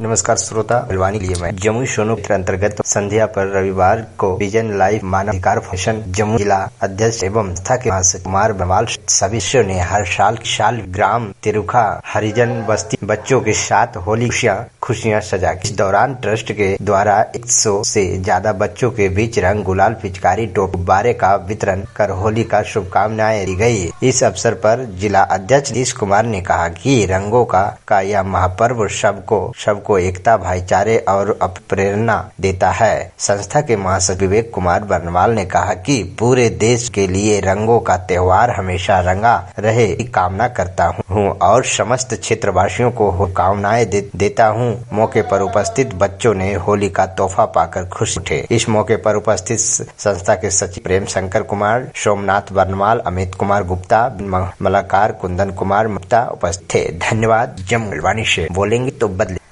नमस्कार श्रोता, हल्द्वानी लिए मैं जमुई सोनू के अंतर्गत संध्या पर रविवार को विजन लाइफ मानवाधिकार फाउंडेशन जमुई जिला अध्यक्ष एवं संस्था के महासचिव कुमार बनवाल सदस्यों ने हर साल ग्राम तिरुखा हरिजन बस्ती बच्चों के साथ होली खुशियां सजा। इस दौरान ट्रस्ट के द्वारा 100 से ज्यादा बच्चों के बीच रंग गुलाल पिचकारी गुब्बारे का वितरण कर होली का शुभकामनाएं दी गयी। इस अवसर पर जिला अध्यक्ष नीतीश कुमार ने कहा कि रंगों का यह महापर्व सबको एकता, भाईचारे और प्रेरणा देता है। संस्था के महासचिव विवेक कुमार बर्नवाल ने कहा कि पूरे देश के लिए रंगों का त्योहार हमेशा रंगा रहे की कामना करता हूँ और समस्त क्षेत्रवासियों को कामनाएं देता हूँ। मौके पर उपस्थित बच्चों ने होली का तोहफा पाकर खुश उठे। इस मौके पर उपस्थित संस्था के सचिव प्रेम शंकर कुमार, सोमनाथ बर्नवाल, अमित कुमार गुप्ता, मलाकार कुंदन कुमार गुप्ता उपस्थित थे। धन्यवाद। जमुई से बोलेंगे तो बदले।